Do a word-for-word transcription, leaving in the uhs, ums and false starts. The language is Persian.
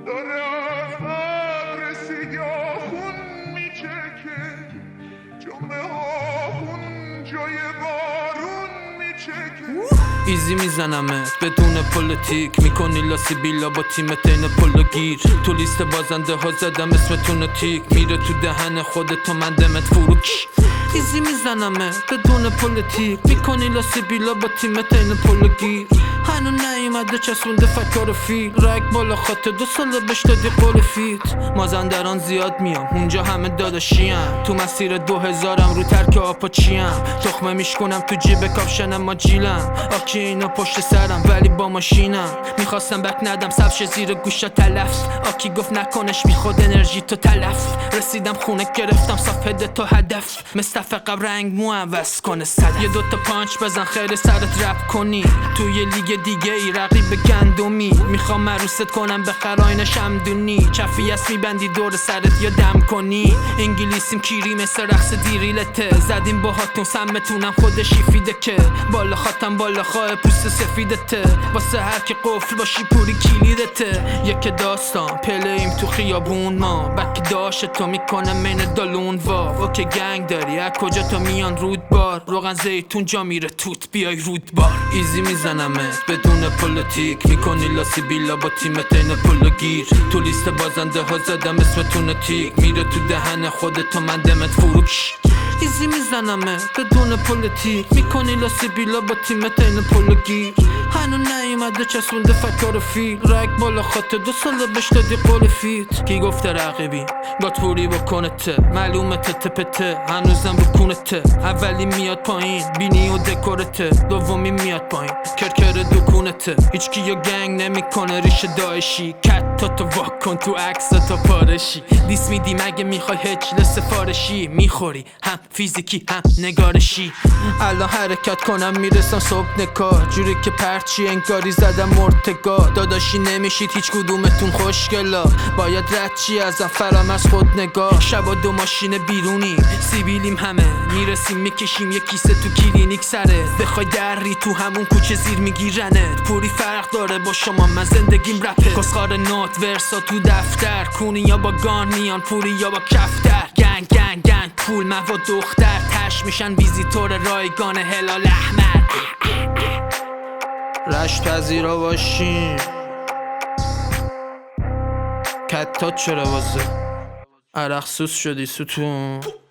داره ابر سیاهون میچکه جمعه هاهون جای بارون میچکه ایزی میزنمت بدون پلیتیک میکنی لاسی بیلا با تیمت این پل گیر تو لیست بازنده ها زدم اسمتون تیک میره تو دهن خودت و من دمت فروش ایزی میزنمه بدون پلیتیک میکنی لاسی بیلا با تیمت این پل گیر هنو نیومده چسبونده فکر فیل رگ بالا خاطر دو ساله بهش دادی قول فیت مازندران زیاد میام اونجا همه داداشیم تو مسیر دو هزارم رو ترک آپاچیم تخمه میشکنم تو جیب کاپشنم ما جیلم آکی اینا پشت سرم ولی با ماشینم میخواستم بک ندم سبش زیر گوشا تلف آکی گفت نکنش بیخود انرژی تو تلف رسیدم خونه گرفتم صاف هده تا هدف مستفقم رنگ مو عوض کنه صدف یه دوتا پانچ بزن خیر سرت رپ کنی توی لیگ دیگه ای رقیب گندمی میخوام عروست کنم به قراین شمدونی چفی است میبندی دور سرت یا دم کنی انگلیسیم کیری مثل رقص دیریلته زدیم باهاتون سمتونم خودشی فیده که بالا خاتم بالا خواه پوست سفیدته واسه هر کی قفل باشی پوری کلیدته یک داستان پلیم تو خیابون ما بک داشت تو میکنم من دالون وا اوکی گنگ داری از کجا تو میان رودبار روغن زیتون جا میره توت بیای رودبار ایزی میزنمت بدون پلیتیک میکنی لاسی بیلا با تیمت این پل گیر تو لیست بازنده ها زدم اسمتون تیک میره تو دهن خودت و من دمت فروش ایزی میزنمه بدون پلیتیک میکنی لاسی بیلا با تیمت این پل گیر هنو نیومده چسبونده فکر فیل رگ بالا خاطر دو ساله بهش دادی قول فیت کی گفته رقیبی گاتوری بکنته معلومه تته هنوزم رو کونته اولی میاد پایین بینی و دکورته دومی میاد پایین کرکر دکونته هیچ کی یا گنگ نمیکنه ریش داعشی کت تا تو واکن تو عکس تا پارشی دیس میدی مگه میخوای هچل سفارشی میخوری هم فیزیکی هم نگارشی الان حرکت کنم میرسم صبح نکار جوری که پرچی انگاری زدم مرتگاه داداشی نمیشید هیچ کدومتون خوشگلا باید رد چی ازم فرام از خود نگاه شبا دو ماشین بیرونی سیبیلیم همه میرسیم میکشیم یه کیسه تو کلینیک سره بخوای دری تو همون کوچه زیر میگیرنت پوری فرق داره با شما من زندگیم رپه کسخار نوت ورسا تو دفتر کونی یا با گان میان پوری یا با کفتر گنگ گنگ گنگ پول من و دختر تش میشن ویزیتور رایگان هلال احمر رشت پذیرا باشیم کتات چرا واسه عرق سوس شدی ستون